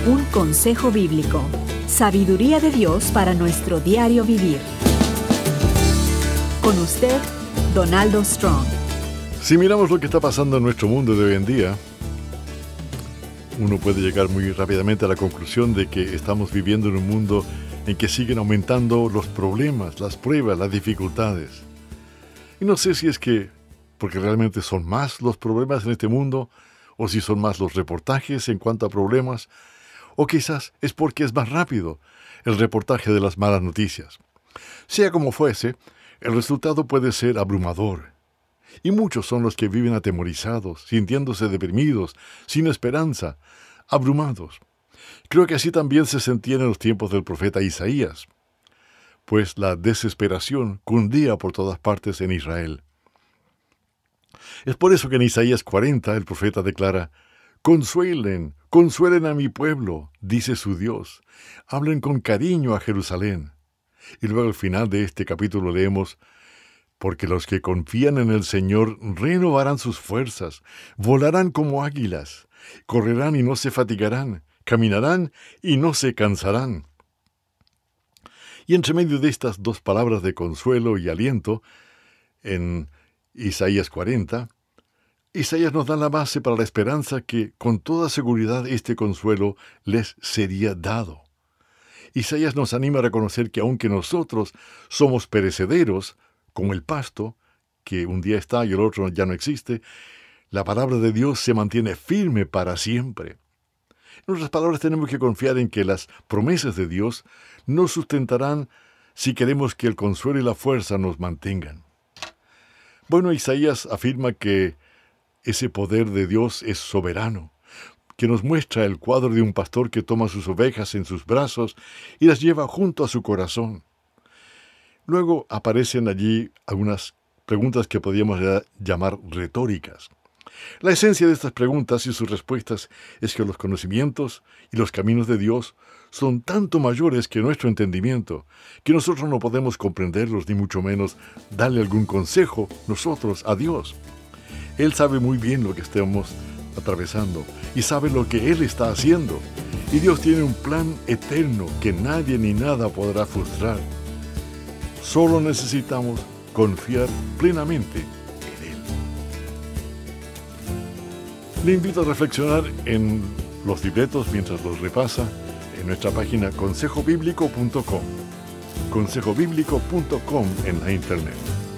Un consejo bíblico. Sabiduría de Dios para nuestro diario vivir. Con usted, Donaldo Strong. Si miramos lo que está pasando en nuestro mundo de hoy en día, uno puede llegar muy rápidamente a la conclusión de que estamos viviendo en un mundo en que siguen aumentando los problemas, las pruebas, las dificultades. Y no sé si es que porque realmente son más los problemas en este mundo, o si son más los reportajes en cuanto a problemas, o quizás es porque es más rápido el reportaje de las malas noticias. Sea como fuese, el resultado puede ser abrumador. Y muchos son los que viven atemorizados, sintiéndose deprimidos, sin esperanza, abrumados. Creo que así también se sentía en los tiempos del profeta Isaías, pues la desesperación cundía por todas partes en Israel. Es por eso que en Isaías 40 el profeta declara: «Consuelen, consuelen a mi pueblo», dice su Dios, «hablen con cariño a Jerusalén». Y luego al final de este capítulo leemos: «Porque los que confían en el Señor renovarán sus fuerzas, volarán como águilas, correrán y no se fatigarán, caminarán y no se cansarán». Y entre medio de estas dos palabras de consuelo y aliento, en Isaías 40, Isaías nos da la base para la esperanza que con toda seguridad este consuelo les sería dado. Isaías nos anima a reconocer que aunque nosotros somos perecederos, como el pasto, que un día está y el otro ya no existe, la palabra de Dios se mantiene firme para siempre. En otras palabras, tenemos que confiar en que las promesas de Dios nos sustentarán si queremos que el consuelo y la fuerza nos mantengan. Bueno, Isaías afirma que ese poder de Dios es soberano, que nos muestra el cuadro de un pastor que toma sus ovejas en sus brazos y las lleva junto a su corazón. Luego aparecen allí algunas preguntas que podríamos llamar retóricas. La esencia de estas preguntas y sus respuestas es que los conocimientos y los caminos de Dios son tanto mayores que nuestro entendimiento, que nosotros no podemos comprenderlos ni mucho menos darle algún consejo nosotros a Dios. Él sabe muy bien lo que estamos atravesando y sabe lo que Él está haciendo. Y Dios tiene un plan eterno que nadie ni nada podrá frustrar. Solo necesitamos confiar plenamente en Él. Le invito a reflexionar en los libretos mientras los repasa en nuestra página consejobiblico.com. consejobiblico.com en la internet.